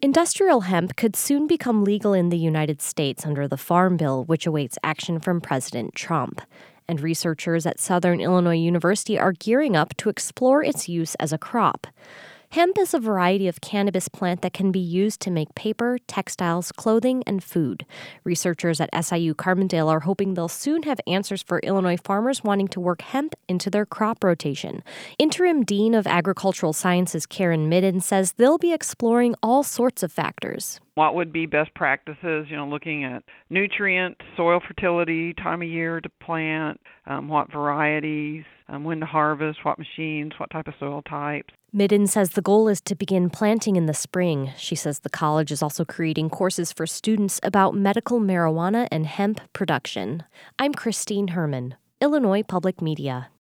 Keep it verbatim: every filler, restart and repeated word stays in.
Industrial hemp could soon become legal in the United States under the Farm Bill, which awaits action from President Trump. And researchers at Southern Illinois University are gearing up to explore its use as a crop. Hemp is a variety of cannabis plant that can be used to make paper, textiles, clothing, and food. Researchers at S I U Carbondale are hoping they'll soon have answers for Illinois farmers wanting to work hemp into their crop rotation. Interim Dean of Agricultural Sciences Karen Midden says they'll be exploring all sorts of factors. What would be best practices, you know, looking at nutrient, soil fertility, time of year to plant, um, what varieties, um, when to harvest, what machines, what type of soil types. Midden says the goal is to begin planting in the spring. She says the college is also creating courses for students about medical marijuana and hemp production. I'm Christine Herman, Illinois Public Media.